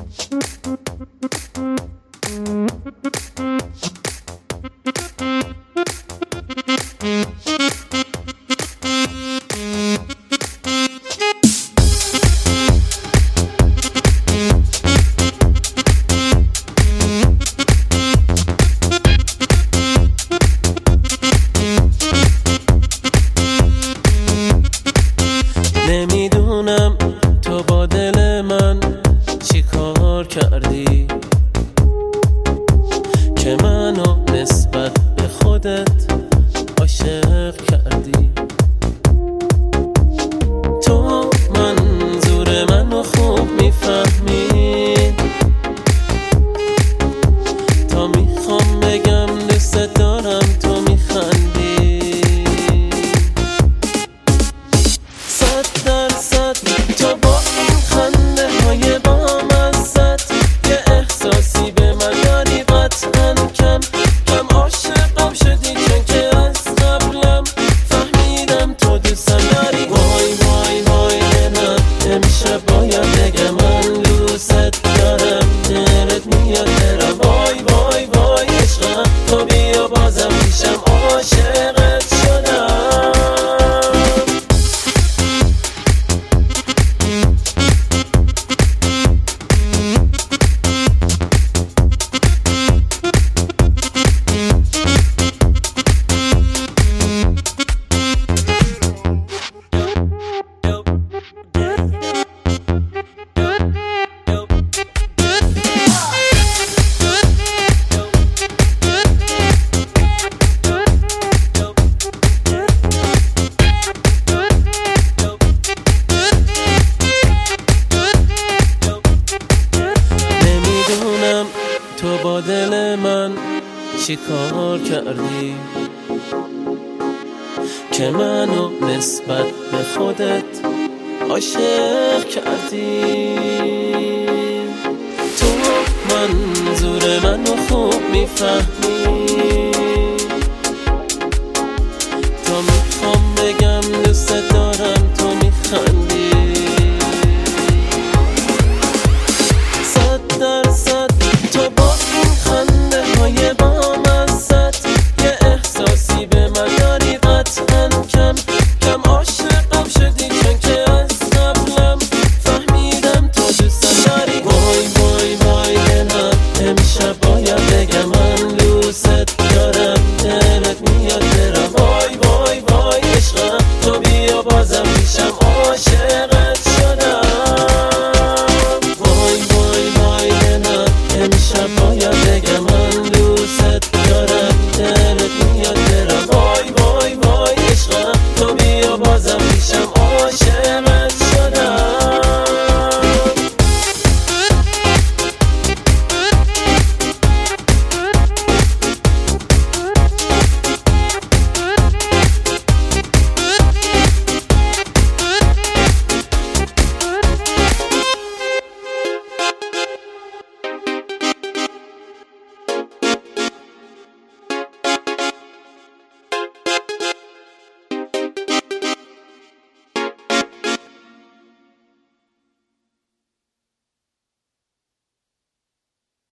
نمیدونم تو با دل من چی کار کردی که منو نسبت به خودت عاشق کردی. تو منظور منو خوب میفهمی، تا میخوام بگم دوست دارم تو میخندی. 100% تو با این خنده های بامزت یه احساسی به من داری قطعاً کم کم عاشقم شدی، چون که از قبلم فهمیدم تو دوستم داری. وای وای وای دلم امشب باید بگم من دوست دارم، دلت میاد برم. وای وای وای عشقم تو بیا بازم پیشم عاشقت شدم. تو با دل من چی کار کردی که منو نسبت به خودت عاشق کردی. تو منظور منو خوب میفهمی،